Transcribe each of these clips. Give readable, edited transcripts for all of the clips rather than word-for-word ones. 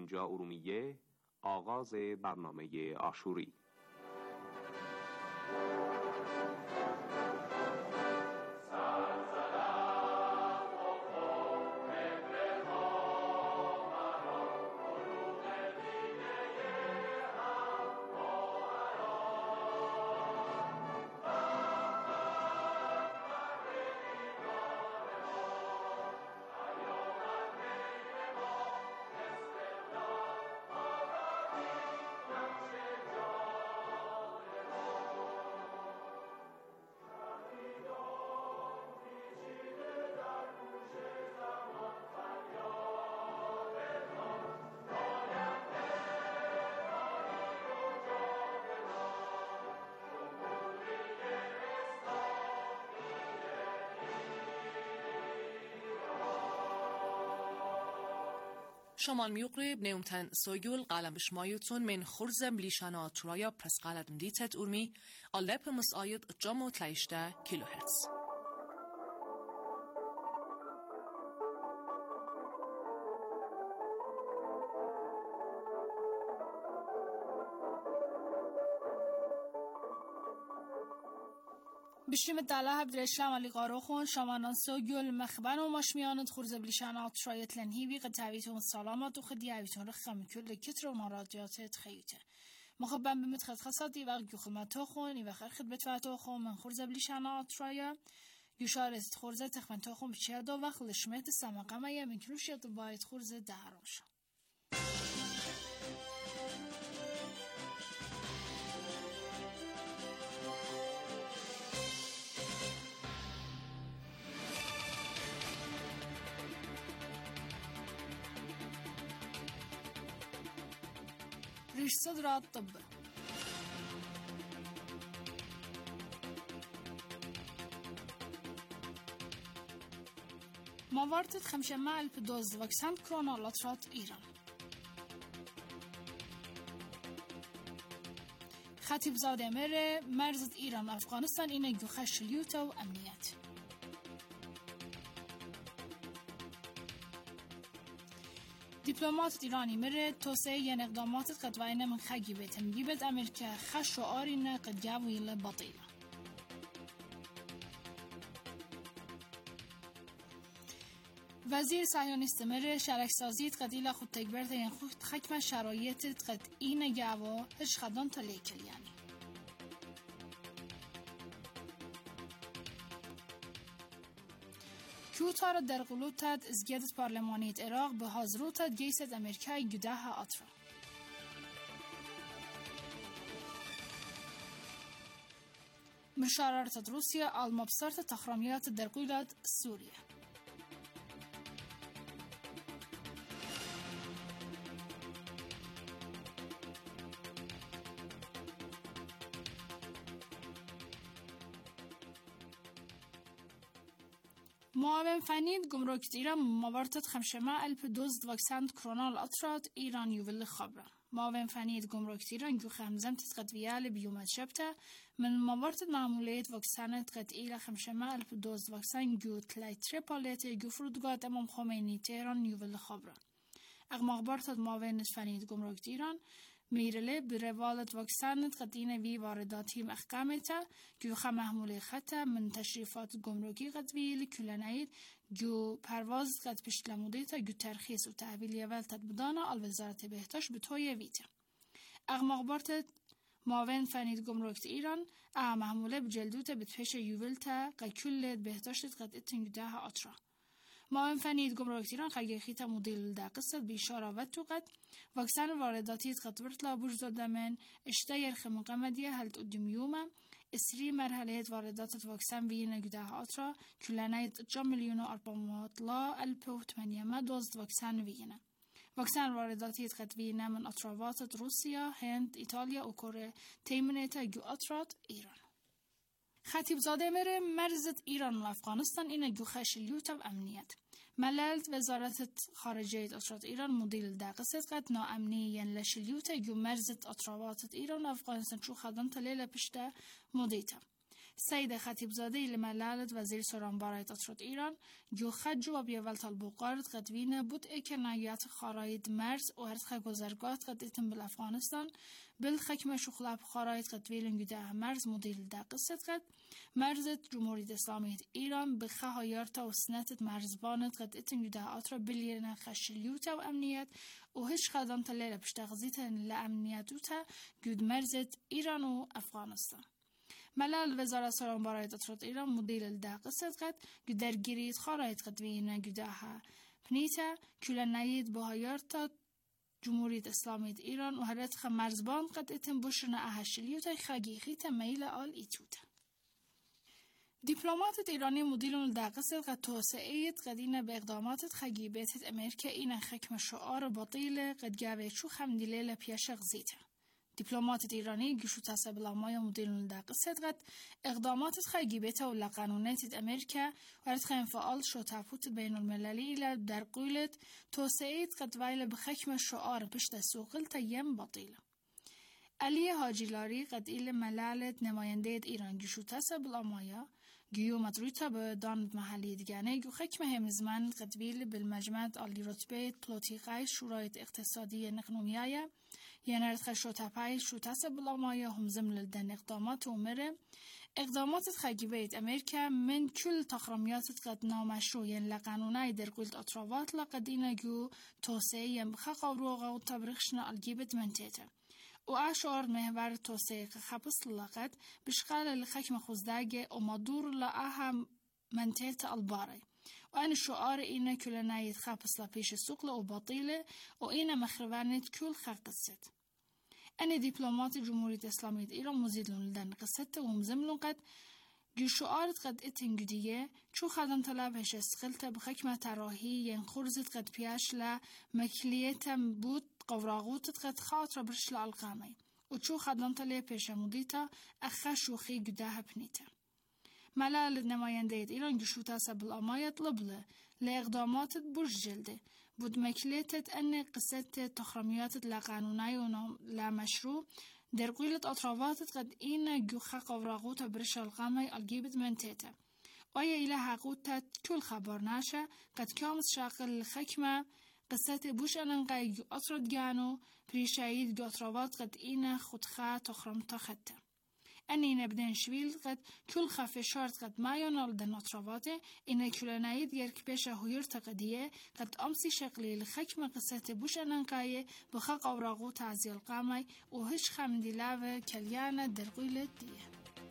اینجا ارومیه، آغاز برنامه آشوری. شمال میقرب نیمتن سویل قلم بشمایتون من خرزم لیشانا ترایا پرس قلم دیتت ارمی علب مساید جامو تلیشته کیلوهرتز. بشیم دلها بدرشلم علی قاروخون شمانان سوگل مخبن و مشمیانت خورز بلیشانات شرایط لنهیبی قطعیتون سلامات و خدیعیتون رخم کل کتر و مرادیات خیوته مخبن بمتخد خصاتی وقت جو خدمتو خون و خر خدمت واتو خون من خورز بلیشانات شرایا یوشارت خورز تخمنتو خون بچه دو وقت لشمت سمقمه یا من کروشیت باید خورز دهروش. ريش صدر الطب موارد 5,000 دوز واکسن کرونا لطرات ایران. خطیب زاده مره مرزت ایران افغانستان اینه گوخش لیوتا و امنیت. دیپلمات ایرانی مره توسعه اقدامات قطعین من خگی بیتن بیبت امریکا خش و آرین قد جاویل بطیله. وزیر صهیونیست مره شرکسازیت قدیلا خود تکبرت این خود خکم شرایطت قد این جاوا هش خدان تلیکل یعنی. کیوتار در قلوتت ازگیدت پارلمانیت عراق به حاضروتت گیست امریکای گده اطرا. مشاررت روسیا المبصرت تخرامیات در قلوت سوریه. معاون فنید گمرک ایران موارد 5,000 دوز واکسن کرونا اطرات ایران یوول خبره. معاون فنید گمرک ایران جو خمزم تقدیال بیومد شبته من موارد معمولیت واکسن تقدیال 5,000 دوز واکسن جو تلیتر پالیت جو فرودگاه امام خمینی تهران یوول خبره. اقماقبارت معاون فنید گمرک ایران میرله بروالت واکسن قدین وی وارداتی محکمته جو خم محمول خطه من تشریفات گمرکی قدویل کلناید جو پرواز قد پشتلموده تا جو ترخیص و تحویل یول تدبدانه الوزارت بهداشت به توی ویته. اقماقبارت معاون فنید گمرک ایران محموله بجلدوت بتفش یولتا قد کل بهداشت قد اتن ده اطرا. معاون فنید گمرک ایران خگه خیت مدل ده قصد بیشاره و توقت واکسن وارداتی قد برطلا برج دادمن اشتا یرخ مقامدیه هلت قدیمیومه اسری مرحله واردات واکسن وینه گده اطرا کلناید 4,400,000 دوز واکسن وینه. واکسن وارداتی قد وینه من اطراوات روسیا، هند، ایتالیا و کره تیمنیت جو اطرات ایران. خطیب زاده مره مرزت ایران و افغانستان اینه جو خشلیوت و امنیت. مللت وزارت خارجه اطرات ایران مدیل دقیقه قد ناامنی ین لشلیوت جو مرزت اطراوات ایران و افغانستان چو خدان تلیل پشته مدیتا. سید خطیبزاده لملالت وزیر سرانبارایت اطراد ایران جو خد جواب یولت البوقارت قدوینه بود که نایات خاراید مرز و هرت خگوزرگات قدیتن بالافغانستان بالخکم شخلاب خاراید قدویلن گده مرز مدیل دا قصد قد مرزت جمهوریت اسلامیت ایران بخه هایارتا و سنتت مرزبانت قدیتن گده آترا بلیرن خشلیوتا و امنیت و هش خدان تلیل بشتغزیتن لامنیتوتا گود مرزت ایران و افغانستان. ملال وزارت سرانبارایت اطراد ایران مدیل دا قصد قد گو درگیریت خارایت قدوینه گده ها پنیتا کل ناید با هایارتا جمهوریت اسلامیت ایران و هرت خ مرزبان قد اتن بشرنا اهشلیوتا خاگیخیتا میل آل ایتوتا. دیپلماتت ایرانی مدیلون دا قصد قد توسعیت قدینه به اقداماتت خاگیبیتت امریکا این خکم شعار باطیل قد گاوه چو خمدیلیل پیشق زیتا. دیپلمات ایرانی گشو تسبلامای مدیرون دا قصد قد اقدامات خاگیبتا و لقانونیت امریکا ورد خانفعال شو تابوت بین المللی ایلا در قولت توسعیت قد وایل بخکم شعار پشت سوقل تا یم باطیله. علی حاجیلاری قد ایل ملالت نماینده ایران گشو تسبلامایا گیو مدرویتا به داند محلی دیگانه گو خکم همزمان قد ویل بالمجمد آلی رتبه پلوتیقای شورایت اقتصادی نقنومیایه یعنی رد خشو تپای شو تسبلامایا هم زمل دن اقدامات ومره اقدامات خاگیبیت امریکا من کل تخرمیات قد نامشروع یعنی لقانونای در قلت اطراوات لقدینه گو توسعه یم بخاق و تبرخشنا الگیبت منتیته و اشعار محور توسعه خبص لقد بشغال الخكم خزداجة ومدور لأهم منتهى الباري وأنا الشعار إن كل نايت خبص لبيش السوق وبطيلة وإن مخربانة كل خقصت. أنا دبلومات جمهورية إسلامية إيران مزيدلون لدن قصته ومزملون قد جو شعارت قد اتنجدية شو خدم طلبش اسخلته بخكمة تراهي ينخرزت قد بياش لمكلية بود قوراغوتت قد خاطر برش لالقامي وشو خدم طلب پیش مدیتا اخه شوخی گده پنیتا. ملال نماینده ایران گشوتا سبل آمایت لبله لاقدامات برش جلده بود مکلیتت ان قصت تخرمیاتت لقانونای و لمشروع در قیلت اطراواتت قد این گوخه قوراغوت برش القامي الگیبت منتیتا ویا ایله حقوتت کل خبر ناشه قد کامس شاقل خکمه قصت بوش انقای اطرد جانو پریشاید اطراوات قد این خودخا تخرمتا خطه اني نبدأ شويل قد كل خف شرط قد ما ينال دن اطراواته إن كل نايد يرك بيشه هير تقديه قد أمسي شكلي لخكمة قصة بوش انقاية بخاق أوراغو تعزي القامي وهش خمدي لاوه كليانة درقيلة ديه.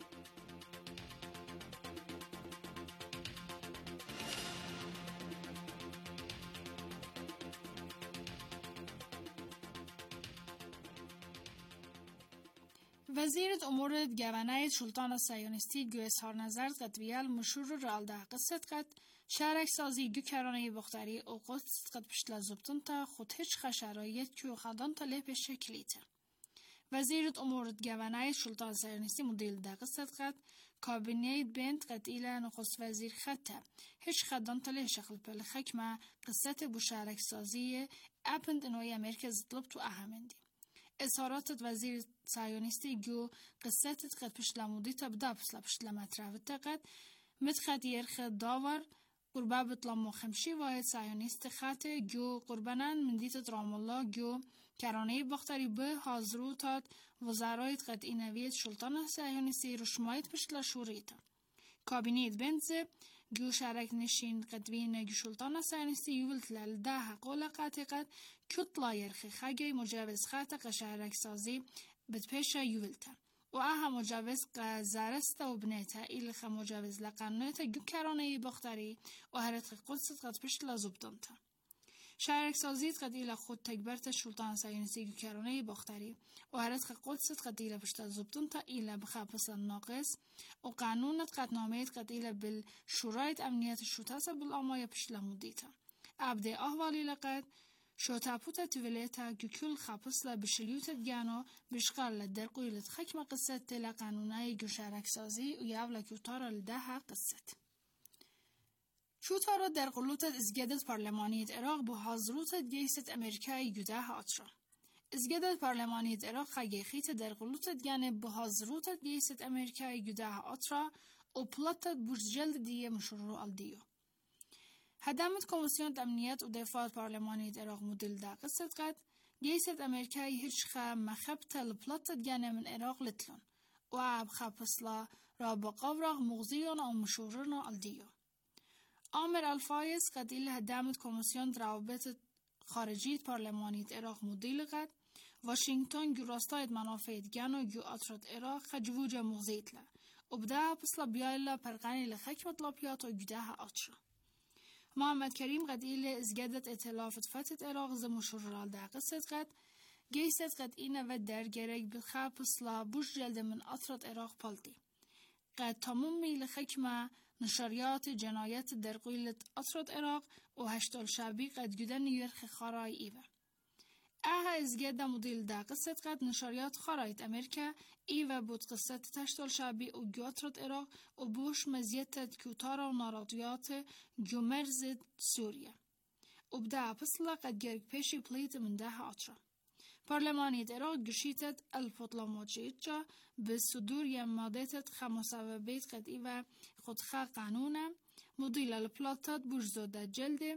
وزیرت امور گوانای سلطان صهیونیستی گو اظهار نظر قد ویال مشهور رال ده قصت قد شهرک سازی گو کرانه بختری او قصت قد پشت لزبطن تا خود هیچ خشرایت که خدان تا لیپ شکلیته. وزیرت امور گوانای سلطان صهیونیستی مدیل ده قصت قد کابینیت بنت قد ایلا نخست وزیر خطه هیچ خدان تا لیپ شکل پل خکمه قصت بو شهرک سازی اپند انوی امریکا زطلب تو اهمندی. اظهارات وزیر صهیونیستی گو قصتت قد پشت لمودیتا بدا پشت پشت لمطرفتا قد متخد یرخ داور قربا بطلام خمشی واحد صهیونیست خطه گو قربانان مندیت رام الله گو کرانه بختری به حاضرو تاد وزارایت قد اینویت سلطان صهیونیستی رشمایت پشت لشوریتا کابینیت بنزه گو شارک نشین قدوین گو سلطان صهیونیستی یولت لالده حقول قد کتلا یرخ خگی مجوز خطه قشارک سازی بد پیش یولتا و آها مجوز قزارست و بنیتا ایلخ مجوز لقانونیتا گو کرانه بختری و هرت قدست قد پیش لازبطنتا شارک سازیت قد ایل خود تکبرت سلطان صهیونیستی گو کرانه بختری و هرت قدست قد ایل پیش لازبطنتا ایل بخابس ناقص و قانونت قد نامیت قد ایل بالشورایت امنیت شوتاسه بالآمای پیش لمودیتا عبده احوالی لقد شوتاپوتا تولیتا گوکل خاپسلا بشلیوتا جانو بشغال در قیلت خکم قصة تلا قانونای گوشارک سازی و یاولا کیوتارا لدها قصة. شوتارا در قلوتا ازگادت پارلمانیت عراق با حاضروتا گیست امریکای گوده اطرا. ازگدت پارلمانیت عراق خیخیت در غلوتت گانه بهازروتت گیست امریکای گداه آترا و پلاتت بوججلد دیه مشروع الدیو. هدامت کمیسیون امنیت و دفاع پارلمانیت عراق مدل دا قصد قد گیست امریکای هیچ خا مخبت لپلاتت گانه من عراق لتلون و عب خبصلا را بقاورغ مغزيون أو مشورون الديو. آمر الفايز قد إله هدامت كوميسيون روابط خارجية برلمانية عراق مديل قد واشنطن جو راستايد منافعت جانو جو أطرد عراق خجوجة مغزيت له وبدأ بسلا بيالا برقاني لخكمة لابيات وجدها أطرا. محمد كريم قد إله إزجادت ائتلافت فتت عراق زي مشورال دا قصد قد جيست قد إينا ودر جريك بخاب بسلا بوش جلد من أطرد عراق بالتي. قد تمومي لخكمة نشريات جنايات در قيلة أطرد عراق و هشتال شعبي قد جدن يرخ خاراي إيوه. اها ازگده مدل دا قصد قد نشريات خارايت أمريكا إيوه بود قصة تشتال شعبي و جو أطرد عراق و بوش مزيتت كوتارا و ناراضيات جو مرزد سوريا. و بدا بسلا قد جرق پیشی پلیت من ده أطرا. پارلمانیت عراق گشیتت الفطلماتشيتشا بالصدور يمادتت 5 بيت قد إيوه خودخا قانونا مديل البلاتات بوجزودة جلده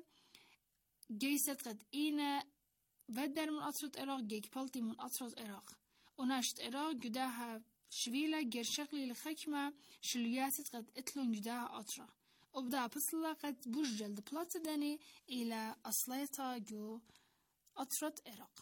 جيست قد إينا ودر من أطرد عراق جيك بالتي من أطرد عراق ونشت عراق جداها شويلة جير شغلي لخكمة شلياتت قد اتلون جداها أطرا وبدا بسلا قد بوج جلد بلات داني إلى أصليتا جو أطرد عراق.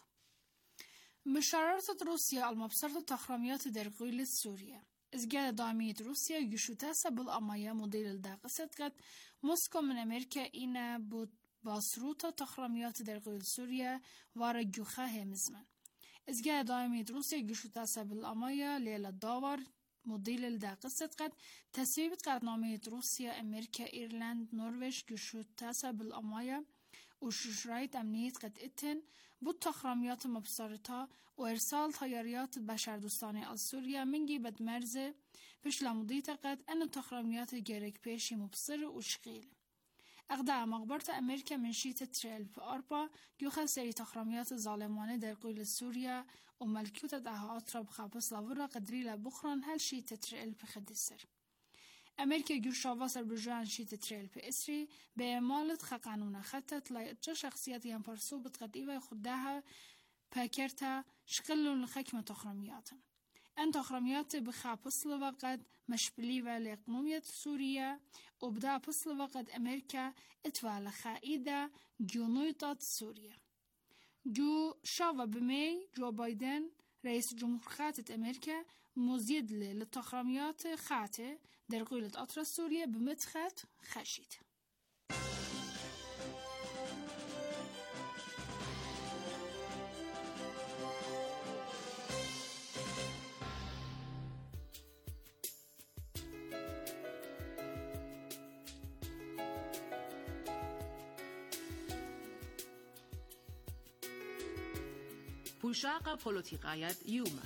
مشاررة روسيا المبصرة تخرميات در قيلة سوريا ازجاد دعمية روسيا يشوتاسا بالأمايا موديل الداقصة قد موسكو من أمريكا إينا بود باسروتا تخرميات در قيلة سوريا وارجوخا همزمن ازجاد دعمية روسيا يشوتاسا بالأمايا ليلة داور موديل الداقصة قد تسويبت قرنامية روسيا أمريكا إيرلاند نرويج يشوتاسا بالأمايا وشرائط أمنيت قد اتن بود تخرميات مبصرتها وإرسال طياريات بشردوستاني السوريا من جيبت مرزة بش لمضيطة قد أن تخرميات جيرك بيشي مبصر وشغيل. أغدع مقبرة أمريكا من شيطة تريل في أربا يوخل سري تخرميات ظالمانة در قيل سوريا وملكوتة دها أطرب خابس لورا قدري لبخران هل شيطة تريل بخد السر. أمريكا جور شاواس البرجوان شيطة تريل بإسري بإعمالة خقانونا خطت لايتجا شخصيات ينبرسو بتقديبا خدها باكرتا شغلون لخكمة تخرميات. أن تخرميات بخابس لوقت مشبلية لإقنومية سوريا وبدا بس لوقت أمريكا اتوالى خائدة جنويطة سوريا. جو شاوا بمي جو بايدن رئيس جمهور خاتة أمريكا مزيد للتخرميات خاتة در قيلة أطراس سوريا بمدخات خشيت. بوشاق بوليتيقايات يوما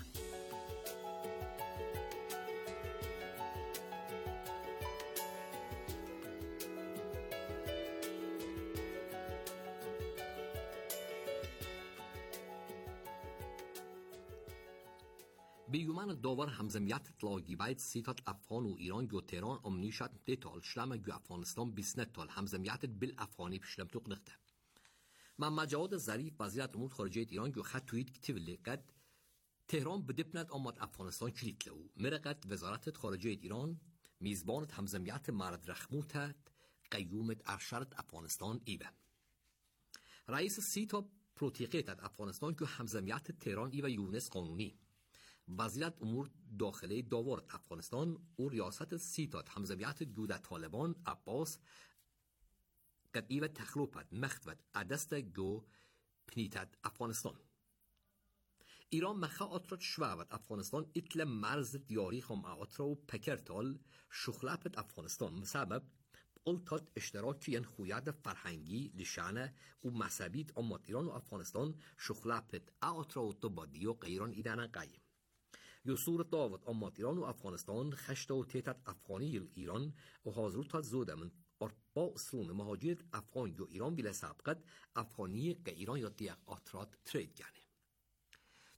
بیومن داور همزمیت تلاگی باید سیتات افغان و ایران جو تهران امنیشت دیتال شلم جو افغانستان بیسنت تال همزمیت بل افغانی پشلم توق نخته. محمد جواد ظریف وزیر امور خارجه ایران جو خط توییت کتیبلی قد تهران بدبنت آمد افغانستان کلیت لو مرقت وزارت خارجه ایران میزبانت همزمیت مرد رخموتت قیومت ارشرت افغانستان ایوه. رئیس سیتا پروتیقیتت افغانستان جو همزمیت تهران ایوه یونس قانونی وزارت امور داخلی داور افغانستان و ریاست سیتات همزمیت جود طالبان عباس قد ایوه تخلوپت مختوت عدست جو پنیتت افغانستان ایران مخا آترات شوابت افغانستان اتل مرز دیاری خم آترا و پکرتال شخلپت افغانستان مسبب قلتات اشتراکی ین خویاد فرهنگی لشانه و مذهبیت امت ایران و افغانستان شخلپت آترا و طبادی و غیران ایدانه قایم یو صورت داوت امت ایران و افغانستان خشت و تیتت افغانی ایران و حاضروتات زوده من با سرون مهاجرت افغان یو ایران بیل سابقت افغانی که ایران یا دیگ آترات ترید گانه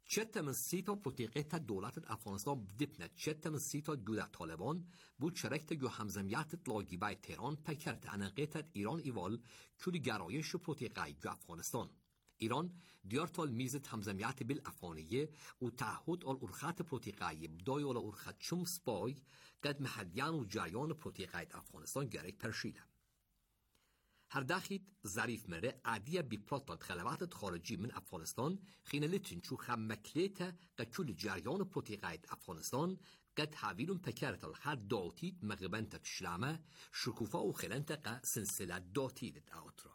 چت من سیتا پروتیقیت دولت افغانستان بدپنت چت من سیتا جوده طالبان بود شرکت جو همزمیت لاگی بای تهران پکرت انقیت ایران ایوال کلی گرایش پروتیقای جو افغانستان. ایران دیارتال میزت همزمیت بیل افغانیه و تعهد آل ارخات پروتیقای بدای آل ارخات چم سپای قد محدیان و جریان پروتیقای افغانستان گرک پرشیده. هر داخید ظریف مره عادیه بی پلاتات خلوات خارجی من افغانستان خینه لتن چو خمکلیت قد جریان پروتیقای افغانستان قد حاویلون پکرت هر داتید مغبنت شلامه شکوفا و خلنت قا سلسله داتید آترا.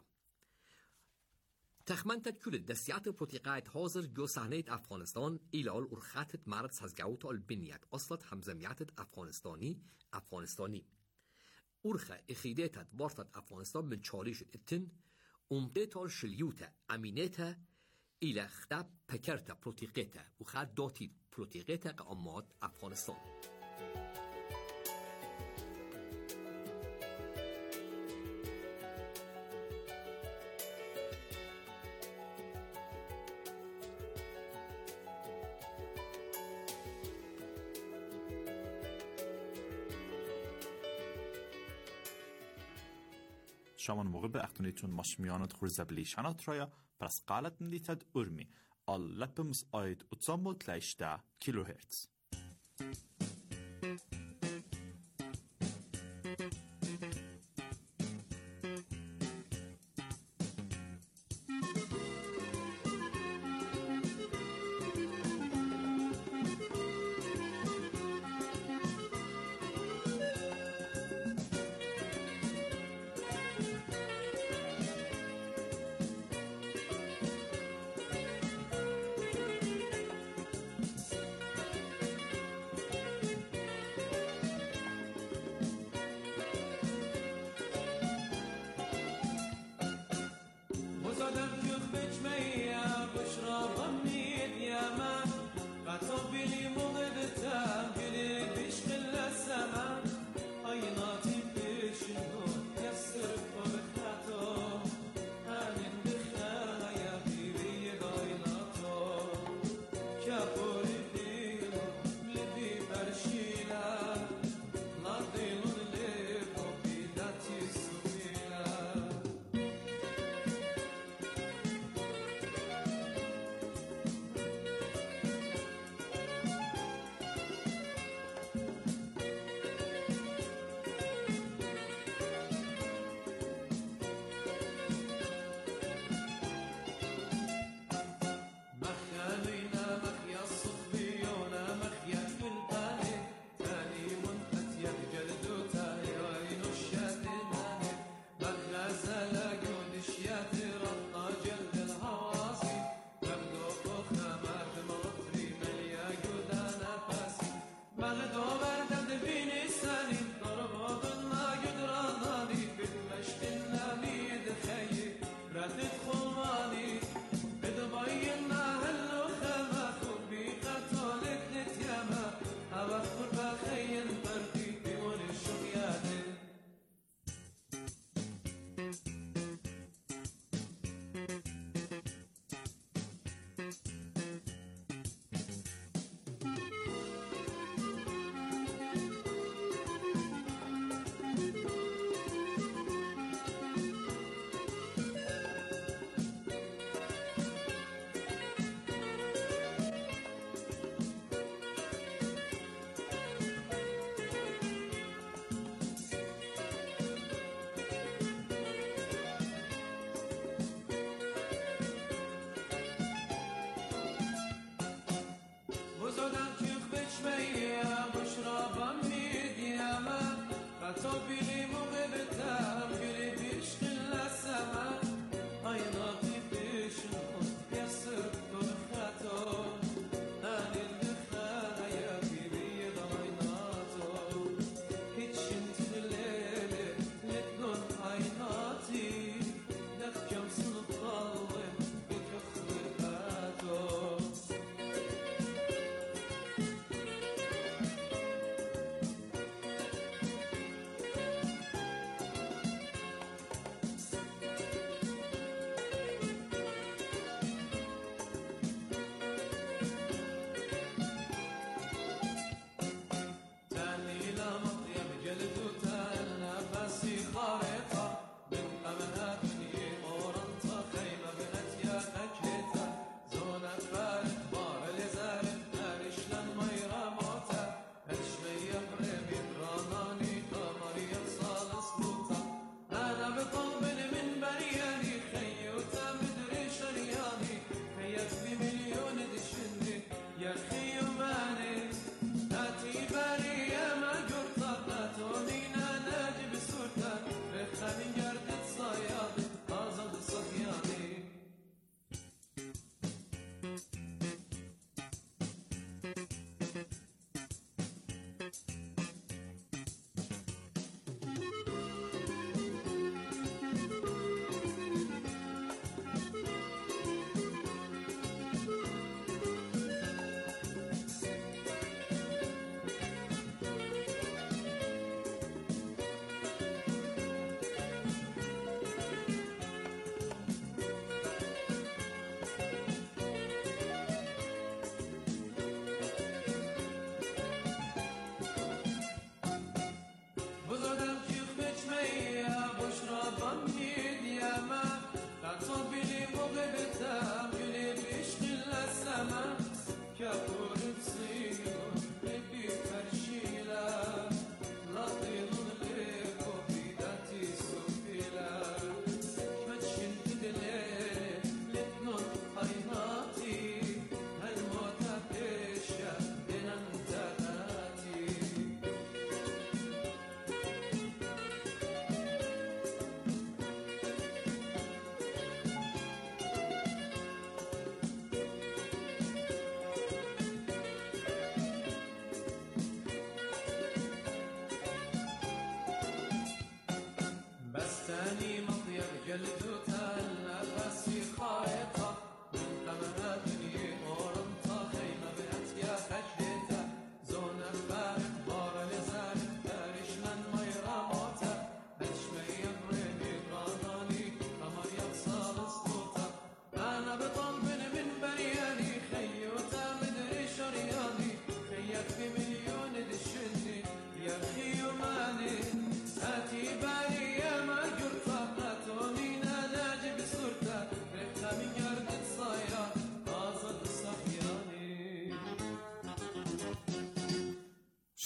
تخمنت كل دسيات بروتيقايت حاضر جو صحنه افغانستان ایلال ارخاتت مرد سازگاوت البنیت اصلت همزمیت افغانستانی ارخه اخیدتت وارتت افغانستان من چالش اتن امدتال شلیوت امینته ایل خدب پکرت پروتیقیته و خد داتید پروتیقیته قامات افغانستان. شامان موقع به اختونیتون ماشمیانت خورزبلی شنات رایا پس قالت ندیتد ارمی آل لپمس آید اتزامو تلایشتا کیلو هرتز.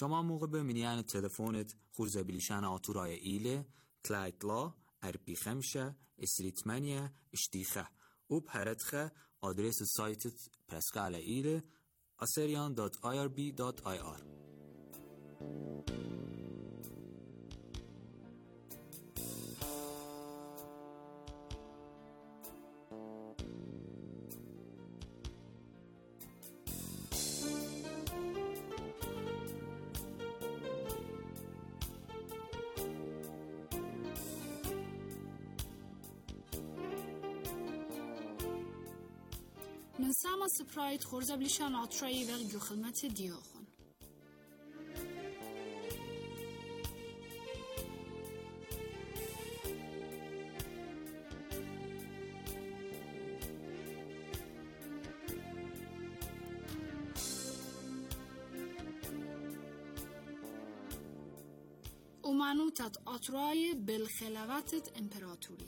شما موقع بمینیان تلفونت خورزه بلیشان آتورای ایله کلایتلا ارپی خمشه استریتمانیا اشتیخه و پرتخه آدرس سایتت پرسکال ایله assyrian.irb.ir. من ساما سپرايت خورزة بليشان عطرائي وغيو خدمت ديوخون. ومعنوتات عطرائي بالخلافات امبراطوري.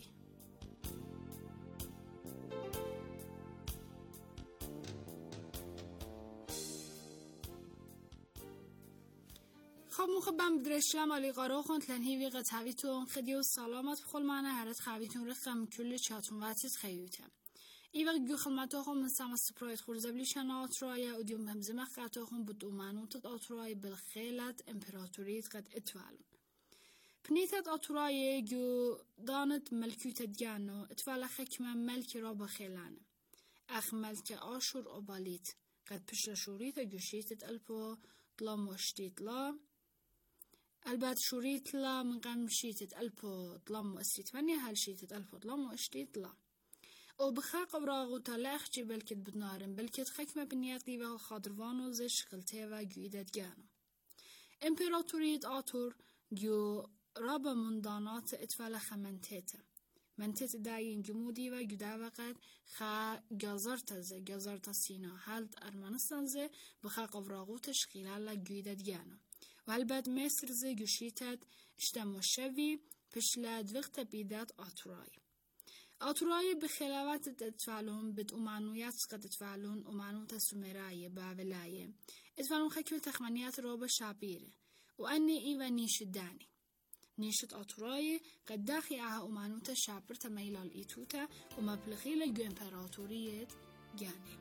خب مخبم بدرشلم علی قراخون تلنهی وقت هاویتون خدیو سلامت بخل معنی هرت خویتون رخم کل چاتون واتیت خیوتم. ای وقت جو خدمتاخون من سام سپرایت خورزه بلیشان آترای و دیوم همزمه قطاخون بود اومانوتت آترای بالخیلت امپراتوریت قد اتوالون. پنیتت آترای جو دانت ملکوت دیانو اتوال خکمه ملک را بخیلانه. اخ ملک آشور اوبالیت قد پشت شوریت گوشیتت الپو ظلام وشتيت لا البات شوريت لا من قام شيتت البو ظلام وشتيت وني هل شيتت البو ظلام وشتيت لا او بخاق براغو تلاخ جبل كت بنارن بل كت خكمة بنياتي و خاطروانو زش خلته و جويدت جانو امپراتوريت آتور جو رابا مندانات اتفال خمنتيته منتت داين جمودي و جدا وقت خا جازرت سينا حالت ارمنستان زي بخا قفراغو تشخيلال جويدت جانو والبعد مصر زي جوشيتت اشتموشوي پشلاد وقت بيدات آتوراي بخلاوات تتفعلون بد أمانويات قد تتفعلون أمانوت سومراي بابلاي اتفعلون خكول تخمانيات روبا شابيره وأني إيوة نيشداني نيشت آتوراي قد داخي عها أمانوت شابر تميلا الإيتوتا ومبلغيلا جو امبراطورية جاني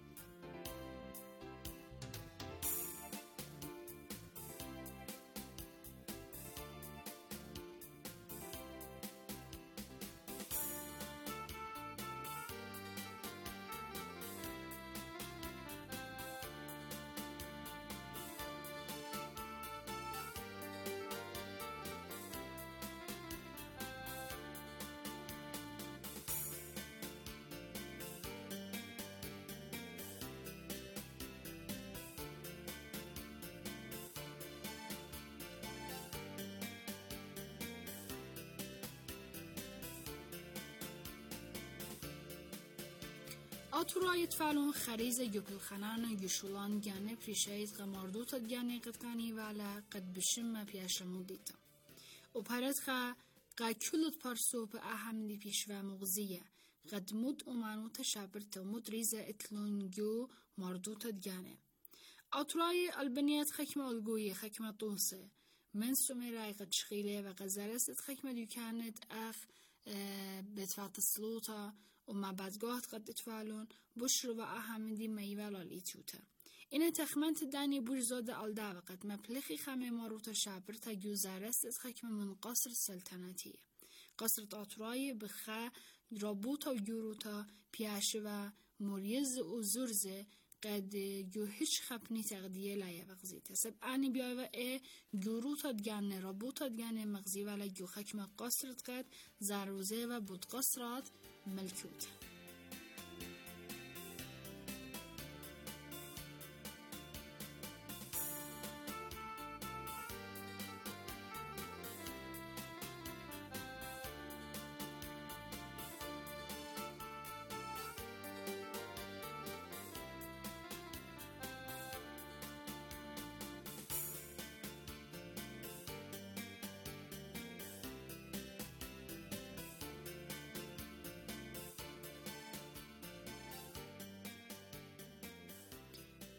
آتورای اتفالون خریز گپل خنان گشولان گانه پریشید غماردوت گانه قدقانی والا قد بشم پیاشمو دیتا. و پرد خا قاکولت پرسو به اهمی پیش و مغزیه قد مد امانوت شابرت مد ریز اتلونگو ماردوت گانه. آتورای البنیات خکمه الگویی خکمه طوسه من سومرای قد شخیله و قزارست خکمه دیوکانت اخ بتفات السلوطة وما بدقات قد تفعلون بشروا أهمدي ميوال الإيتوتا إن تخمنت داني برزود الدعوة قد مبلغي خامي ماروتا شابر تجو زارست خكمة من قصر السلطنتية قصر آتوراي بخا رابوتا وجوروتا بياشوا مريز وزرزه قد جو هیچ خبنی تقدیه لایه وقزید سب آنی بیایو جوروتا دگانه رابوتا دگانه مغزی ولی جو خکم قصرت قد زروزه و بود قصرات ملکوت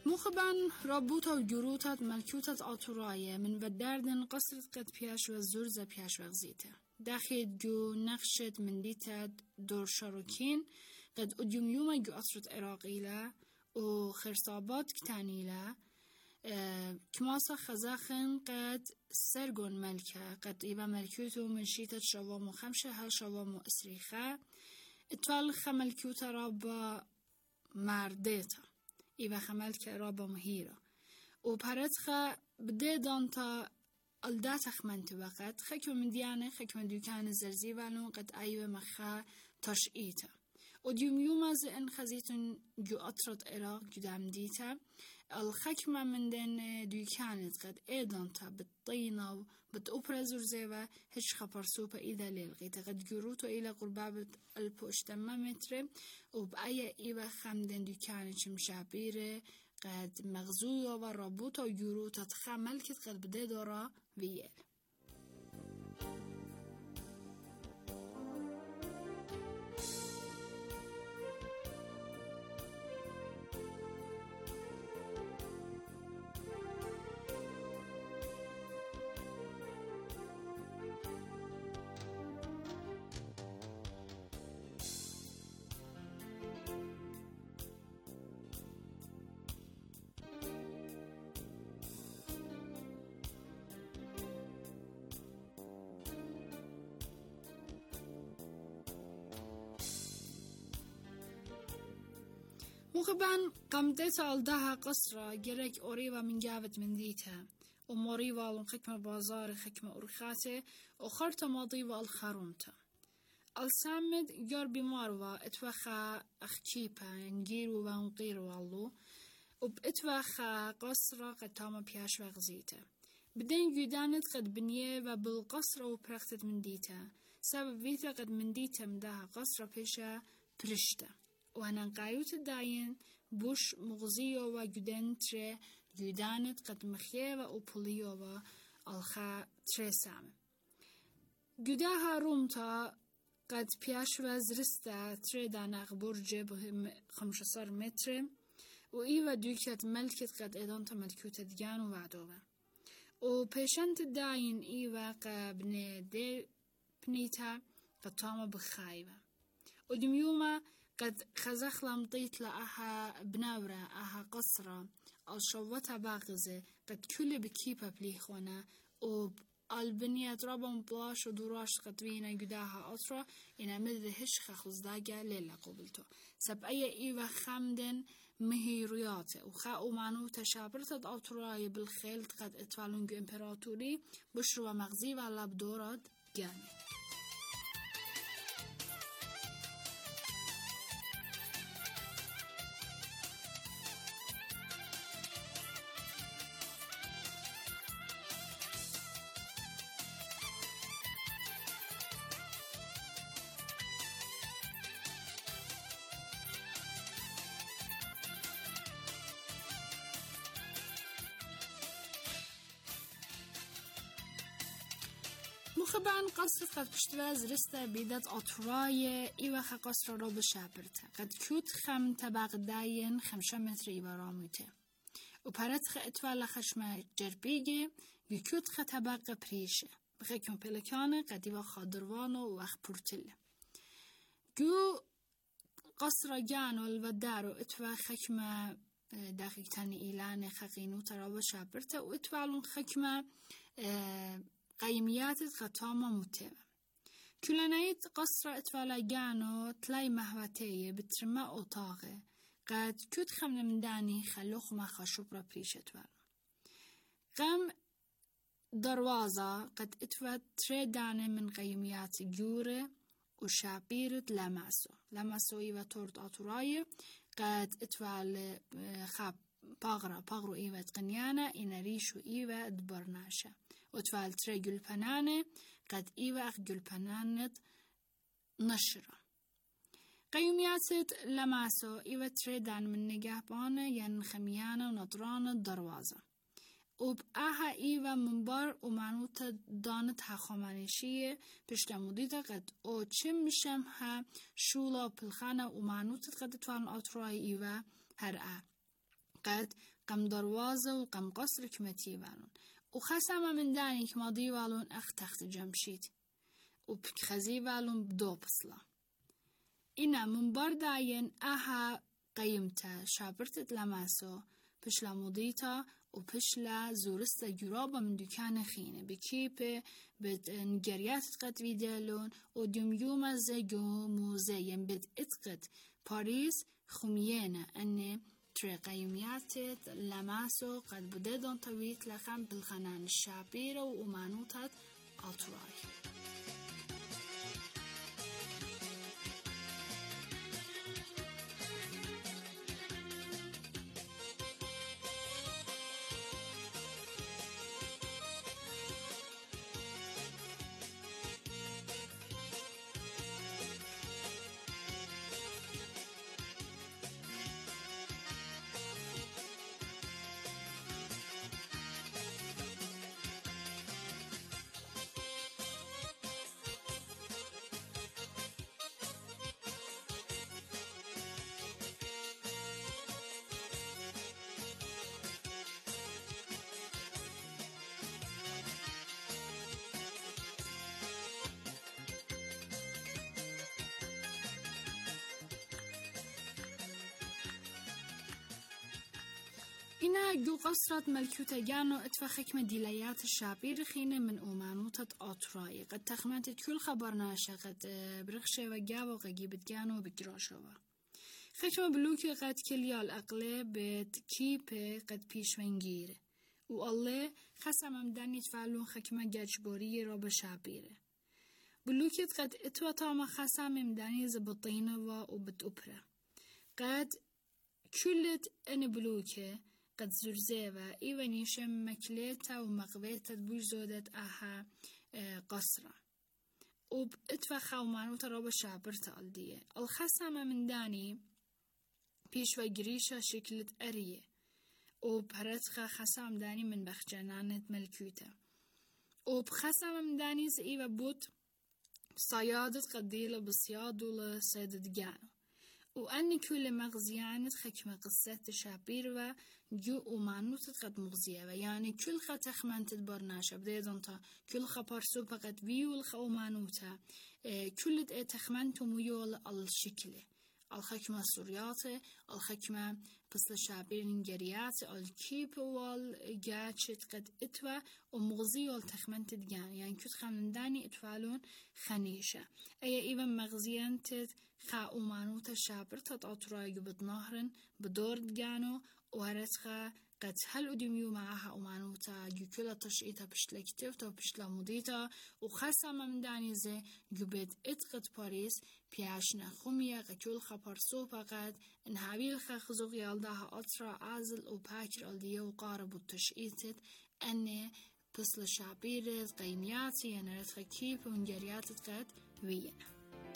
مخبن رابوتا و گروتات ملکوتات آتورایه من و دردن قصرت قد پیش و زرز پیش وغزیته داخل جو نقشت من دیتاد دور شاروکین قد اديوم يوم جو أسرة عراقيلة وخرصابات كتانيلة كماسا خزاخن قد سرقون ملكة قد إيبا ملكوتو من شيتة شوامو خمشة هل شوامو إسريخة اتوال خملكوتا رابا مرديتا إيبا خملكة رابا مهيرة وبهرتخا بدي دانتا الداتخ منتبقت خكو من ديانة خكو من دوكان الزرزي والون قد أيوة مخا تشئيتا وديوم يوم از ان خزيتن جو أطرد عراق جدام ديتا الخكمة من دين دوكانت قد ايدانتا بالطينة وبتأبرزور زيوة هش خبرسوبة إذا للغيتا قد جروتو إلى قربابة البوشتما متر وبأي إيوة خمدن دوكانت مشابيرة قد مغزوية ورابوتا وجروتا تخملكت قد بدي دورا ويال مخبن قمدت aldaha قصرة جرك قريبة من جابت من ديتها ومريبة ونخكمة بازار خكمة أرخاته وخرطة ماضيبة الخرومته السامد جار بماروة اتوخى أخشيبا نجيرو ونقيرو والو وباتوخى قصرة قد تاما بياش وغزيته بدين جدانت قد بنيه وبالقصرة وبرختت من ديتها سبب فيتا قد من ديتها مداها قصرة بيشا برشته وانا قايوت الداين بوش مغزيو و جدن تري جدانت قد مخيه و اوبوليو و الخا تري سامه جداها رومتا قد بياش و زرستا تري داناغ برجه بهم 15 متر و ايوه دوكت ملكت قد ادانتا ملكوت ديان و وعدوه و پیشنت داين ايوه قبنه دي بنيتا قد تاما بخايوه و دميوما قد خزخ لمطيت لأها بناورة أها قصرة الشوتها باغزة قد كل بكيبة بليخونا والبنية رابا بلاش ودوراش قد بينا جداها أطرة إنا مذ هشخة خزداجة ليلة قبلتو سب أي إيوة خامدن مهيرياته وخاقو معنو تشابرتت أطراي بالخيل قد اتفالونجو إمبراطوري بشروا مغزي ولا بدورات جاني مخبان قصر قد پشتواز رسته بیدت آتوراي ایوخ قصر را بشابرته قد کود خم طبق داين 5 متر ایواراموته و پرتخ اتوال خشم جربیگه یکود خ طبق پریشه بخیکم پلکانه قد ایوخ خادروانو و وخ پورتله جو قصر جانول و دارو اتوال خکم دقیق تنی ایلان خقینو ترا بشابرته و اتوالون خکم قيميات قطامة متابة كلنايت قصر اتفالا جانو تلاي مهواتية بترما اوطاغة قد كود خمنا من داني خلوخ ما خشوبرا بريش اتفال قم دروازة قد اتفاد تري داني من قيميات جورة وشابيرة لاماسو ايوه تورد اطوراي قد اتفال خاب باغرو ايوه قنيانة انا ريشو ايوه دبرناشا وتفال تري جلبنانة قد إيوة جلبنانة نشرة قيوميات لماسو إيوة تري دان من نجابانة ين خميانة ونطرانة دروازة وبأها إيوة منبر ومعنوطة دانت هخامنشية بشتموديتا قد او چم شمها شولا بالخانة ومعنوطة قد تفال أطراي إيوة هرأة قد قم دروازة وقم قصر كمتي والون وخسم من دانيك ماضي والون أخ تخت جمشيد وبخزي والون بدو بصلا إنا من برداين أها قيمتا شابرتت لماسو پشلا مودیتا و پشلا زورست جرابا من دکان خینه بکیپه بد نگریات قد ویدالون و دمیوم از جو موزیم بد اتقد پاریس خمیانه انه ترقیمیات لماسو قد بده دون طویت لخم بالخنان الشابير و امانوتات آتوراي إنا جو قصرت ملكوتة و اتفخك مديليات الشابير خينة من أمانوتة آتراي قد تخمنت كل خبرناشة قد برخشة وقابة وقجيبت جانو بجراشوا خشم بلوكي قد كليال أقلي بتكيبة قد بيش منجير والله خسم مداني تفعلون خكمة جاجبورية رو بشابيره بلوكي قد اتوطا ما خسم مداني زبطينة وبتأبرة قد كلت أنا بلوكي قد زرزيبا إيوانيشم مكليتا ومقبيتا بوجزودت أها قصرة وباتفخا ومانوتا روبا شابرتا الدية الخسامة من داني بيشوى قريشة شكلت أريه وبهرتخا خسام داني من بخجانانة ملكوتا وبخسامة من داني زئيبا بوت صيادة قديلة بصيادو لصيدة جانو وأني كل مغزيانة خكمة قصة شابير جو ومعنوت قد مغزية يعني كل خطخ تدبرناشا بديدونتا كل خبرسو فقط بيو الخومانوتا كل تخمنتو ميول الشكل الخكمة السوريات الخكمة بس شابير نجريات الكيب والجاتشت قد اتوا ومغزي والتخمنت دجان يعني كل خمنداني اتفالون خنيشة أي إيوان مغزيان خا أمانوتا شابر تتعطرايو بدنهرن بدور دجانو وهرتخا قد هل أدميو معها أمانوتا جوكولا تشئيتا بشتلا كتفتا وبشتلا مديتا وخاصة ممداني زي جوبت اتقد باريس بياشنا خمية قتول خبر صوبا قد انهابيل خزوغ يالداها أطرا عازل وباكر الدية وقارب التشئيتت أني بسل شابيرت قيمياتي ينرتخا كيب ونجرياتت قد وينا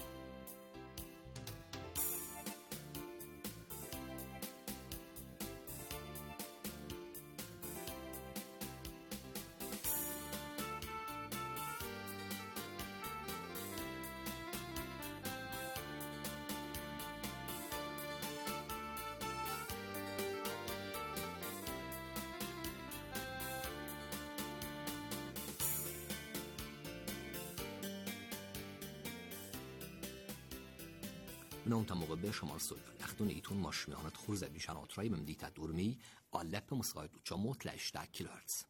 نونتا مغبه شمال سویل اختون ایتون ماشمیانت خورزه بیشن آترای ممدیت دورمی آلپ مساید و چامو 13 کیلوهرتز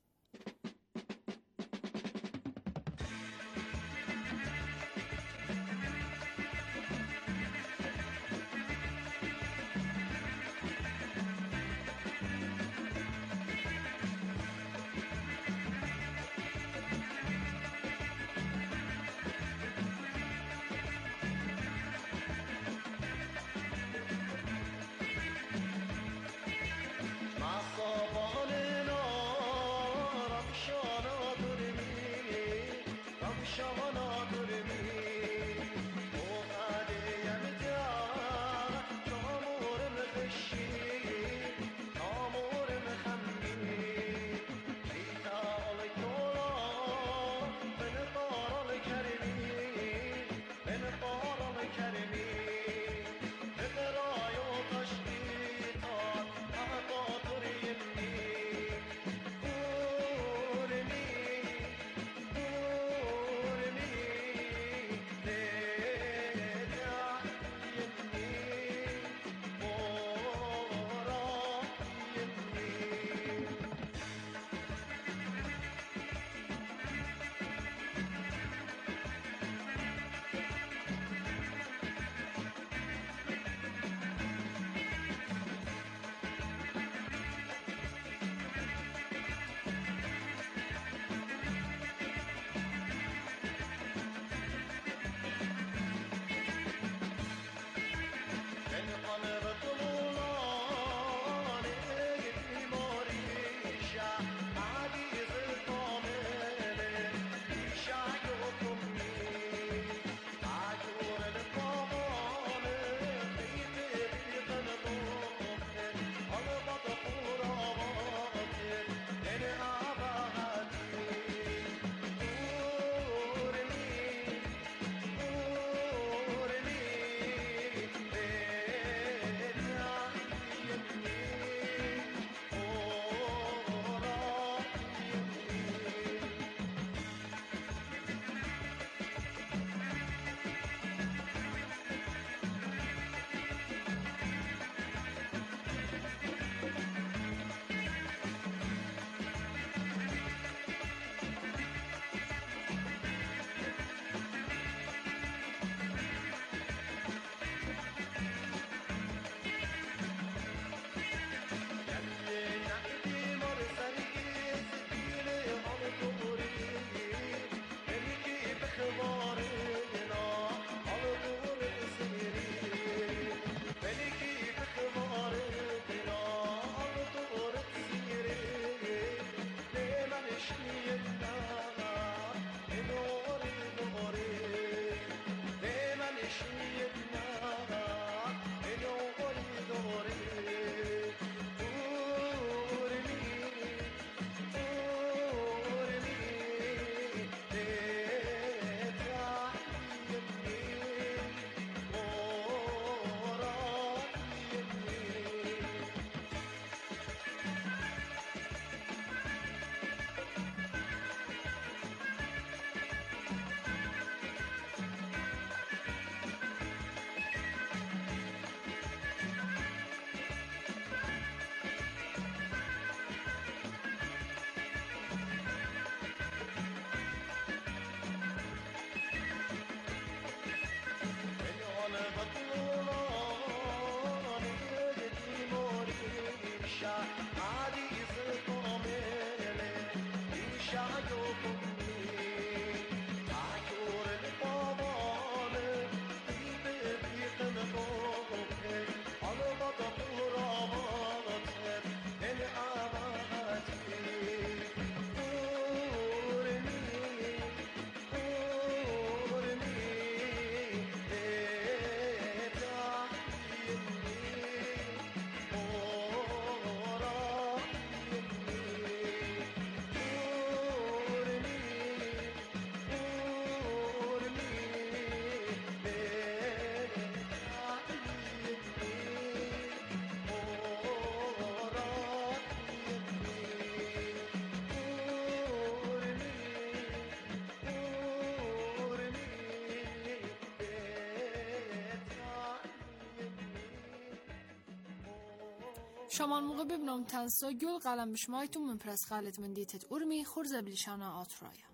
شما موقع ببینم تنسا گل قلم بشمایتون من پرس خالت من دیتت ارمی خورز بلیشانا آترایا.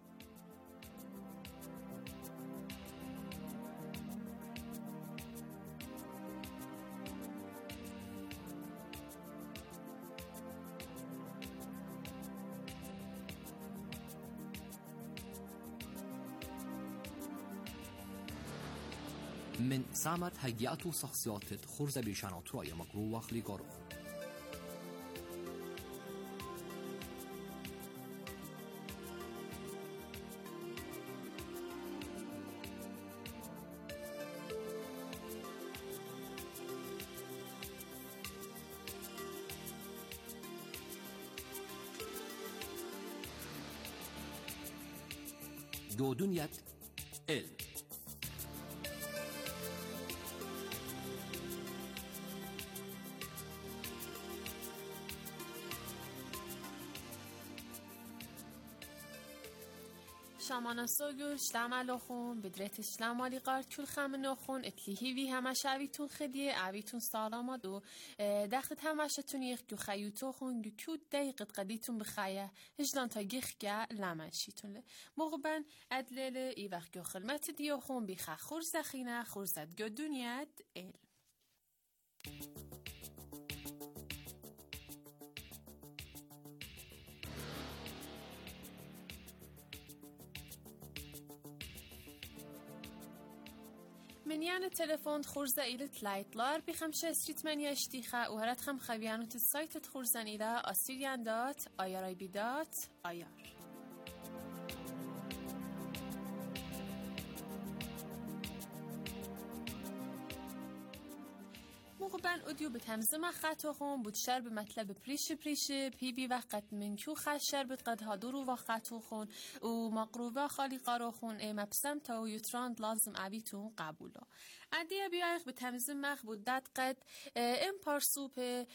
من سامت هيئات وشخصيات خرزة بلشان ترايا مقروة خليقارو. دو دنيا ال شامان سوگل شلم علاخون بدرت شلم والی قارد کل خم نخون اتلیهی وی همش عویتون خدیه عویتون سالام دو دختت همشتون یک جو خیوتو خون جو کود دقیقت قدیتون بخیه هجلان تا گیخ گه لمن شیتون له مغبن ادلیل ای وقت جو خلمت دیو خون بیخه خورز خینه خورزد گو دنیاد ال منيان تلفون خورزة إلى تلايتلار بخمسة ستريت منيا اشتيخة وهرات خم خبيانو السايت خورزان إلى أسيريان دات آياراي بيدات آيار مغبن اودیو به تمزم خطاهم بود شر به مطلب پریش پیوی وقت من کیو خش شر بود قد هادورو و خطاخون و مقروبه خالی قاراخون مبسم تا و یوتراند لازم عبیتون قبولا عدیه بیایخ به تمزم مخ بود داد قد ام پارسوپ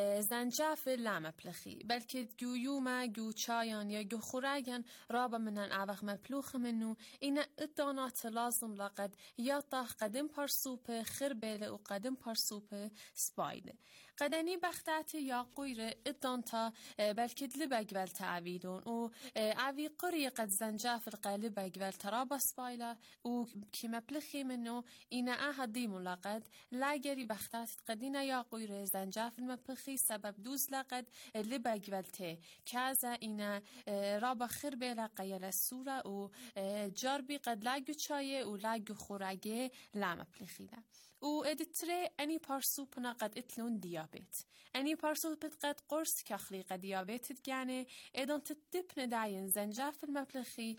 زنجافل لامه پلخی بلکه گویومه گو چایان یا گو خوراگن رابا منن عوق مپلوخ منو این ادانات لازم لقد یا طاق قدم پارسوپ خربله و قدم پارسوپ سپایده قدنی بختات یا قویر ادانتا بلکه لبگول تعویدون و عوی قری قد زنجافل قلبگول ترابا سپایله و که مپلخی منو این احدی ملاقد لاگری بختات قدینه یا قویر زنجافل مپلخی سبب دوز لقد لبگولته کازا این رابا خربله قیل سوره و جاربی قد لاگو چایه و لاگو خوراگه لامپلخیده و ادتره انی پارسوپنا قد اتلون دیابت انی پارسوپت قد قرص کخلیق دیابتت گانه ادان تدپن داین زنجافل مپلخی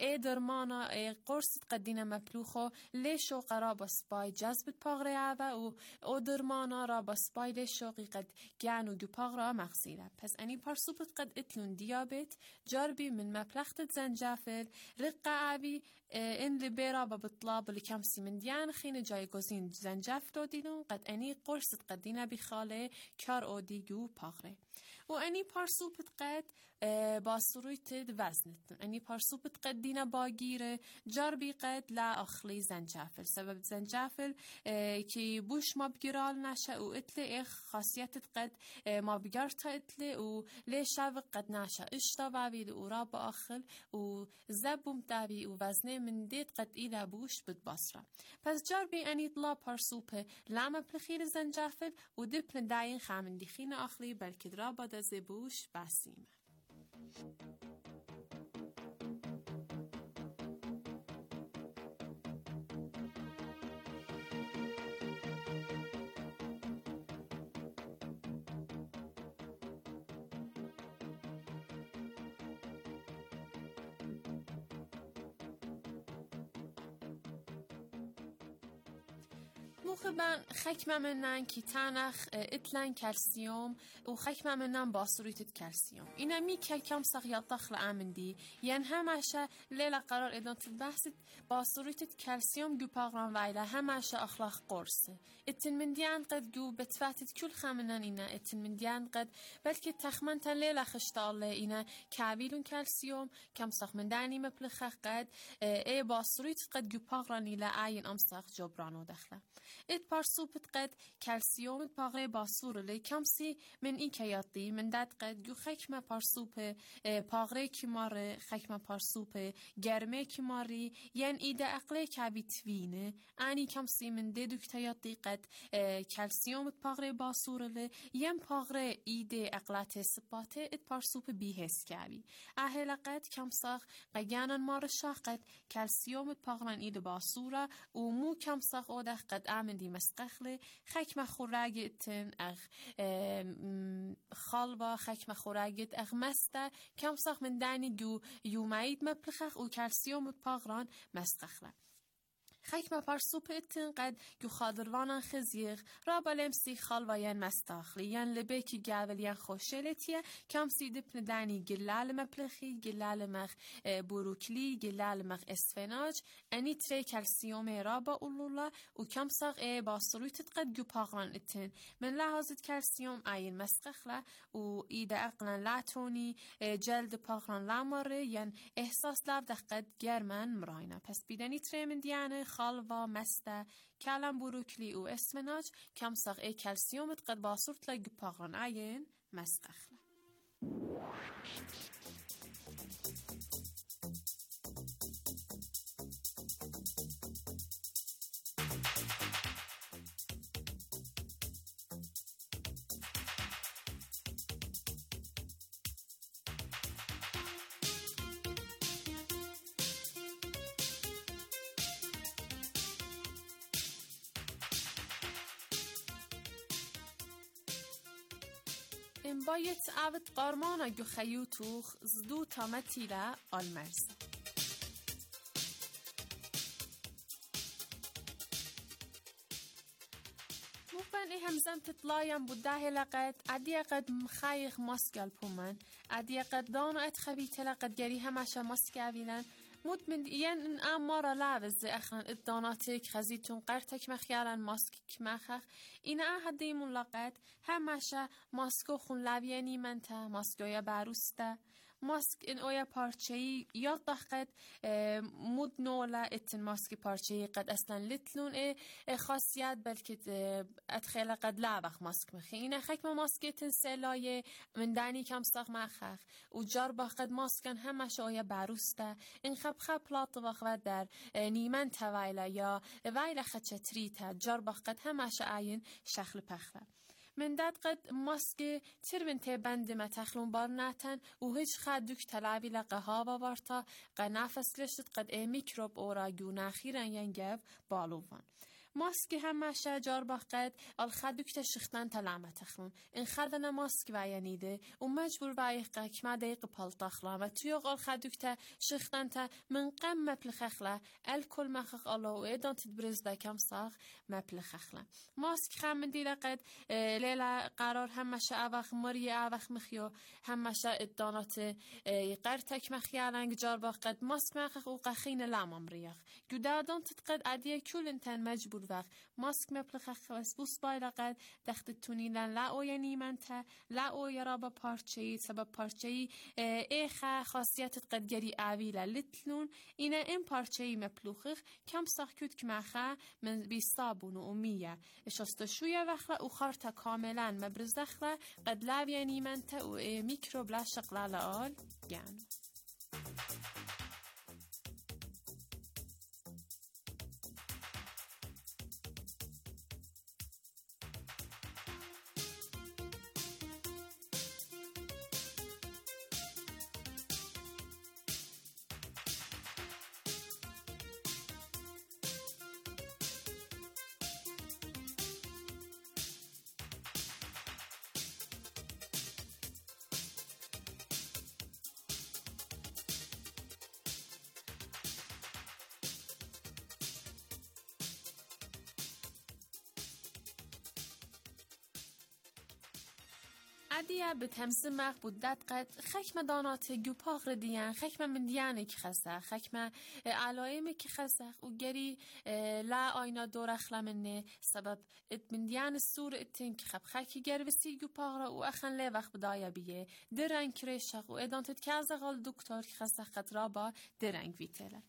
درمانا قرص قدینه مپلوخو لیشو قرابا سپای جذبت پاغره و او درمانا رابا سپای لیشوقی قد گانو دو پاغره مغزیره پس انی پارسوپت قد اتلون دیابت جاربی من مپلختت زنجافل رقا عوی این لبیرا بطلاب اللي كمسي من ديان خين جاي جوزين زنجافل دينو قد اني قرصت قدينا بخاله كار اوديجو باغره و اني پارسوپت قد باسرويت وزنتن اني پارسوپت قد دينا باگيره جاربي قد لا اخلي زنجافل سبب زنجافل كي بوش ما بگرال نشه و اتله خاصيتت قد ما بگرتا اتله و ليشاو قد نشه اشتا باويد و راب اخل و زبوم تابي و وزنه من ديت قد إلى بوش بتبصرة پس جاربي أني طلا پارسوپه لامه پلخير زنجافل و دبن داين خامن دخين أخلي بلکه درابا دزه بوش بسيمه مخبن خکمه منن کی تنخ اتلن کلسیوم و خکمه منن باسوریت کلسیوم اینا می کم سخیات داخل امندی یعنی همشه لیلا قرار ادان تبحث باسوریت کلسیوم جو پاغران وایله همشه اخلاق قرصه اتن من دیان قد جو بتفاتت کل خمنن اینا اتن من دیان قد بلکه تخمن تن لیلا خشتاله اینا کابیلون کلسیوم کم سخ من دانی مپلخ قد ای باسوریت قد جو پاغرانی لا عین امسخ جبرانو داخله ات پارسوبت قد کلسیوم پاغره باسور لی کمسی من ای کیاتی من داد قد یو خکم پارسوب پاغره کماره خکم پارسوب گرمه کماری ین ایده اقله کبیتوینه انی کمسی من دکتیاتی قد کلسیوم پاغره باسور لی یم پاغره ایده اقلات سپاته ات پارسوب بیهس کبی اهل قد کمساخ قیانن مارشا قد کلسیوم پاغران ایده باسورا و مو کمساخ اودخ قد آمدی مسقخله خکم خوراگتن اغ خالبا خکم خوراگت اغ مسته کمساخ من دانی جو یوماید مپلخخ و کلسیوم پاغران مسقخله خکم پارسوب اتن قد جو خادروانان خزیغ را بالمسی خالوا ین مستاخلی ین لبکی گاول ین خوشلتیه کم سی دپن دانی گلال مپلخی گلال مخ بروکلی گلال مخ اسفناج انی تری کلسیوم را با اولولا و کم ساق باسرویت قد جو پاغران اتن من لحاظت کلسیوم این مسقخله و ایده اقلا لاتونی جلد پاغران لاماره ین احساس لاب دقت گرمن مراینه پس بیدنی تری من دیانه خالوا مسته کلم بروکلی و اسفناج کم ساق کلسیومت قد باسورت لگ پاغران عین مسقخله این باید عوض قارمان اگه خیوتوخ زدو تامتیلا آلمرز. ممکن همزم تطلایم بوده لقد عدیه قد مخایخ ماسکال پومن عدیه قد دانو اتخبیت لقد گری همش ماسکاویلن مدمن ين امارا لعبز اخن الداناتك خزيتون قرتك مخيالا ماسك مخخ این احدی ملاقات همشه ماسکو خون لویانی منته ماسکویا باروسته ماسک این اویا پارچه‌ای یا دقت مود نولا اتن ماسک پارچه‌ای قد اصلا لتلون خاصیت بلکه ادخل قد لعبخ ماسک مخی این خکم ماسک اتن سلایه من دانی کم ساق مخخ و جربا قد ماسکن همش اویا باروسته این خب پلات و در نیمن توایلا یا وایلا خچتریتا جربا قد همش عین شخل پخله من داد قد ماسک تربن بند متخلون بارناتن و هیچ خدوک تلعبی لقها بارتا قد نفس لشت قد میکروب اورا گونه خیرن ینگب بالوان ماسک همشه جار باقد آل خدوک تشختن تلعمه تخلون این خردن ماسک وینیده و مجبور وایقه کما دیق پالتاخلامه تویق آل خدوک تشختن تا من قم مپلخخله الکل مخخ الله و ایدان تدبرز دا کم ساخ مپلخخله ماسک خمن دیره قد لیلا قرار همشه اوخ مری اوخ مخیو همشه ادانات قرتک مخیالنگ جار باقد ماسک مخخ و قخین لامم ریخ گودادان تدقد عدیه کل انتن مجبور وقت ماسک مپلخخ وسبوس بايرقد دخت تونيلن لا او ينيمنته لا او يرابا پارچه‌ای سبب پارچه‌ای ایخه خاصیت قدگری اویله لتلون اینه این پارچه‌ای مپلوخخ کم ساخت کمخه من بی صابون و امیه شستشویه وخله و خارتا کاملا مبرزخله قد لا ينيمنته و میکروب لا شقل آل یعنی عدیه به تمثیل مخ بودت قد خکم دانات گوپاغ ردیان خکم من دیانه که خسته خکم علائمی که خسته و گری لا آینا دور اخلمنه سبب من دیان سور اتن که خب خکی گروسی گوپاغ را و اخن لی وقت بدایا بیه درنگ کرشق و ادانتت که از اقال دکتر که خسته خد را با درنگ ویتله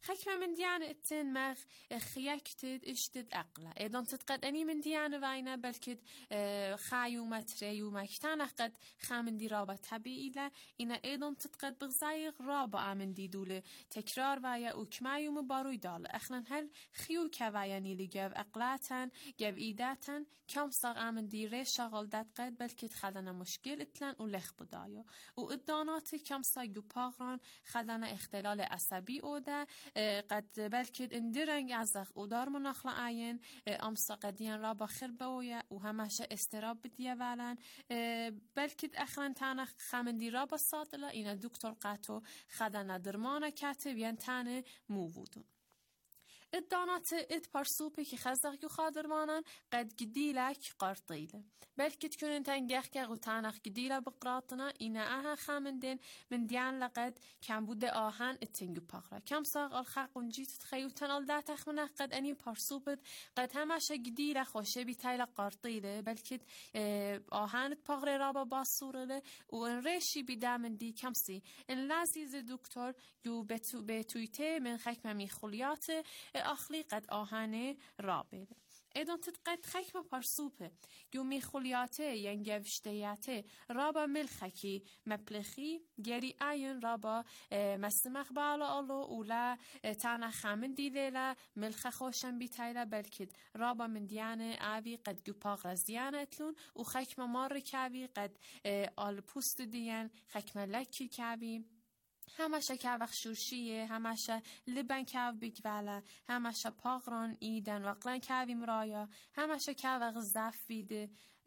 خكمة من ديانة اتن مغ خيكتد اشتد أقلا إذن تتقدني من ديانة وينا بلكد خايو متريو مكتانا قد خامن دي رابا طبيعيلا إنا إذن تتقد بغزايق رابا آمن دي دولة تكرار ويا وكمايو مباروي دال أخلن هل خيو كواياني لجاو أقلاتن جاو إيداتن كم صاغ آمن دي ري شغل داد قد بلكد خدنا مشكل اتلن ولخ بدايو وإدانات كم صاغ باغران خدنا اختلال عصبي اوده قد بلکه اندرنگ ازخ ودار مناخلا عین امسا قدیان را بخیر بویا و همش استراب بدیه ولن بلکه اخرن تانخ خمندی را بساطلا اینا دکتر قطو خدنا درمانه کتب ین تانه موودون الدانات پرسوپی که خزدق یو خادرمانن قد گدیلک قارطیله بلکه تكون تنجح كغلطانخ گدیله بقراطنا اینا آها خامندن من دیان لقد کم بوده آهن اتنگو پاقرا کم ساق الخاق ونجی تتخیوتن الداتخ منه قد اني پرسوپت قد همش گدیله خوشه بیتایل قارطیله بلکه آهن پاقره رابا باسوره و ان ریشی بیده من دی کمسی ان لازیز دکتر یو بتویته من خکم میخولیات اخلی قد آهنه رابه ایدان تتقد خکم پرسوپه یو میخولیاته ینگوشتیاته رابا ملخکی مپلخی گری آین رابا مسمخ بالا آلو اولا تانا خامن دیده ملخ خوشن بیتایلا بلکد رابا من دیانه آوی قد گوپاق رزیانه اتلون و خکم مار کاوی قد آل پوست دیان خکم لکی کاوی همشه که وقت شورشیه همشه لبن که بگوله همشه پاغران ایدن وقلن که مرایا همشه که وقت ضعف بیده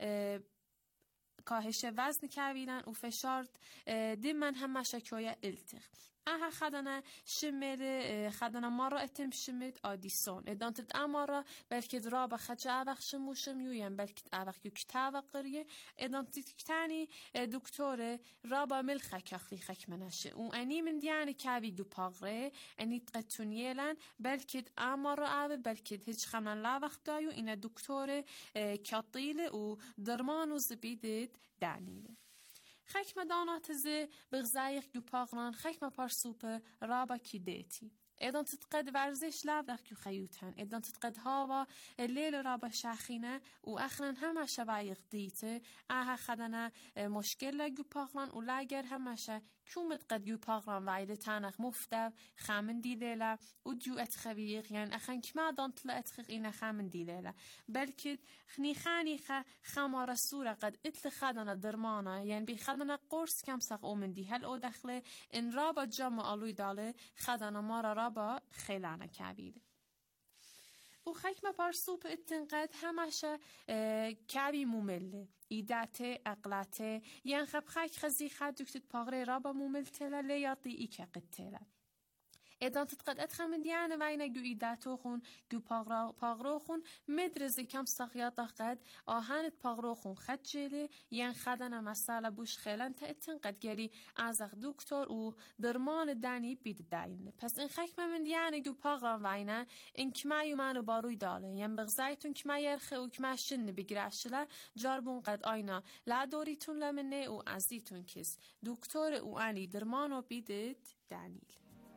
کاهش وزن که ویدن و فشارد دیمن همشه که التخ آها خدنا شمل خدنا مرة اتم شمت آدیسون ادانت امارا بلکه درابا خجا اوق شموشم یویم بلکه اوق یو کتاب قریه ادانت تانی دکتور رابا ملخ کخلی خک منشه و انی من دیانه کاوی دو پاغره انی تقتونیلن بلکه امارا او بلکه هیچ خمن لا وقت دایو این دکتور کاطیله و درمان و زبیدت دانیله خکم دانات زی بغزایق دو پاغران خکم پرسوپ رابا کی دیتی ایدان تتقد ورزش لابدخ که خیوتن ایدان تتقد هاوا لیل رابا شاخینه و اخرن همه شبایق دیته آها خدنا مشکل لگو پاغران و لاگر همه شا کمت قد یو پاغران وایده تانخ مفته خامن دیلیلا و دیو اتخویق یعنی اخن کما دانتلا اتخیق اینا خامن دیلیلا بلکه خنی خما رسوله قد اتل خدنا درمانه یعنی بی خدنا قرص کم ساق اومن دی هل او دخله ان رابا جمع آلوی داله خدنا مارا رابا خیلانه کبیده و خکم پرسوپ اتنقد همشه کبی مومله ایداته اقلاته یعنی خب خک خزی خد دکتت پاغره رابا موملتله لیاطی ای که قدتله ایدان تتقد اتخم دیانه وینه گو ایداتو خون گو پاغرو خون مدرزی کم ساقیات قد آهانت پاغرو خون خد جله یعنی خدنا مساله بوش خیلن تا اتنقد گری ازاق دکتر و درمان دانی بید داینه پس این خکم من دیانه گو پاغران وینه این کمایو منو باروی داله یعنی بغزایتون کمای ارخه و کمای شن بگرشله جاربون قد آینا لا دوریتون لمنه و ازیتون کس دکتر او انی درمانو بیدید دانیل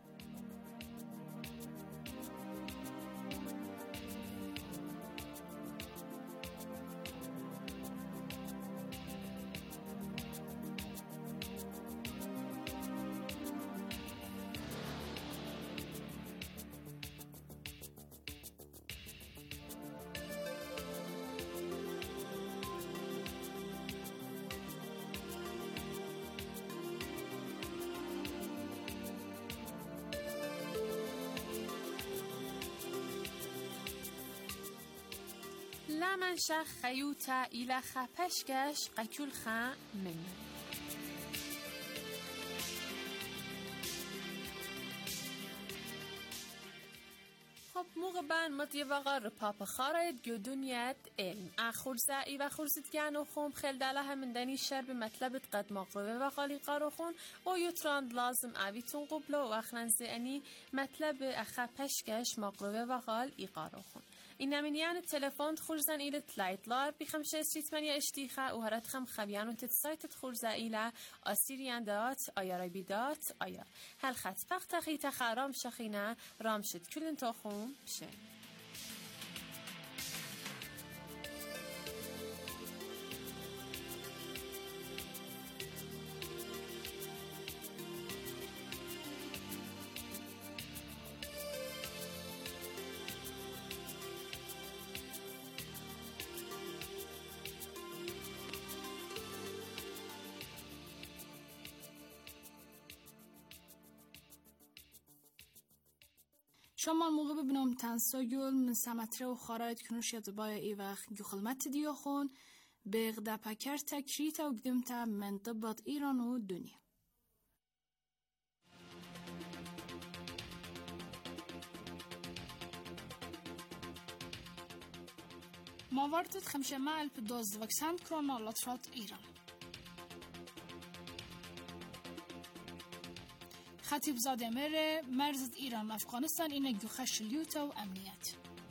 لمن شخ خيوتا إلى خپشگش قکول خا من خب موقع مطیع وقار پاپ خارد گو دنیت علم اخورزه ای و خورزید گنو خوم خیل داله همین دنی شرب مطلبت قد مقروبه و قالی قارو خون و یوتراند لازم اویتون قبلو و اخرنزه انی مطلب اخپشگش مقروبه و قال ای قارو خون این نمینیان تلفن خورزن ایل تلایت لار بخمشه استریتمنیا اشتیخه و هرات خم خبیان و تتسایت خورزه ایله آسیریان دات آیا رای بیدات آیا هل خط فقط خیت خرام شخینه رامشد کلن تاخون بشه. شما موقع ببینم تنسایل من سمتره و خارایت کنوش یادبای ای وقت گخلمت دیو خون بغدا پکر تکریتا و قدمتا من طبات ایران و دنیا. ماورتت 512 كورونا لطفات إيران. خطيب زاده مره مرزد ایران افغانستان اینه گوخش لیوتا و امنیت.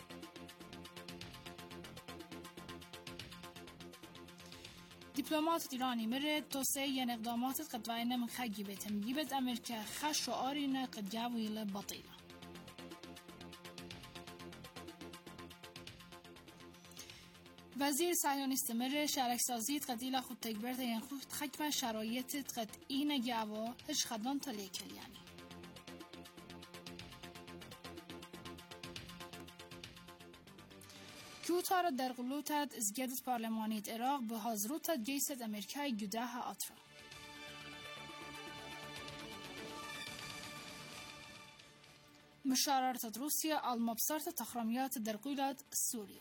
دیپلمات ایرانی مره توسعه ین اقدامات قد وینه من خگی بیتم گیبت امریکا خش و آرینه قد جاویل بطیله. وزیر صهیونیست مره شرک سازیت قد ایلا خود تکبرت ین خود خکم شرایطت قد اینه گاوا هش خدان تلیکل یعنی. کیوتار در قلوتت از گدت پارلمانیت عراق به حاضروتت جیست امریکای گداه آترا. مشاررت روسیا المبصرت تخرمیات در قلوت سوریه.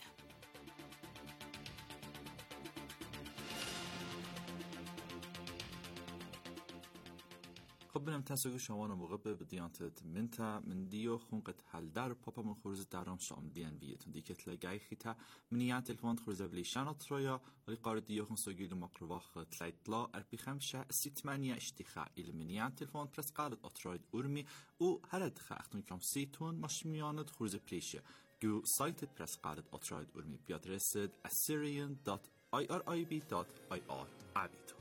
خب بنام تنسوی شما موقع به دیانت منتا من دیو خونقت حل در پاپا من خورز درام شام دیان بیتون دیکت لگای خیتا منیان تلفون خورز بلیشان اطرایا ولی قارد دیو خون سوگیل مقرواخ تلایتلا اربی خمشه سیتمانیا اشتخاء المنیان تلفون پرس قارد اطراید ارمی او هرد خاختون کم سیتون مشمیانت خورز پلیشه جو سایت پرس قارد اطراید ارمی بیادرسد assyrian.irib.ir عبیتو.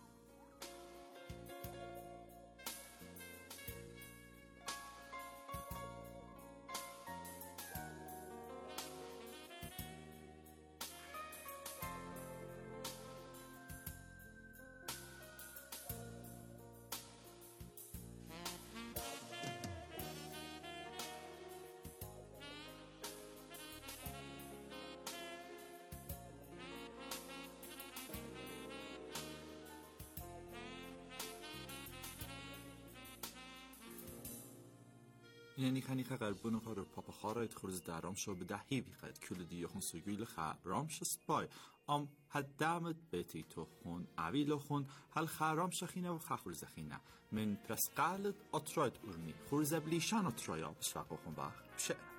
یعنی خانی قربون خار پاپا خارایت خورز درام شو به دهی بیقد کل دیو خون سوگیل خرام شست بای ام حد دامت بیتی تو خون عویل خون هل خرام شخینه و خورز خینه من پرس قالت اطراید ارمی خورز بلیشان اطرایا بشفاق خون باخ بشه.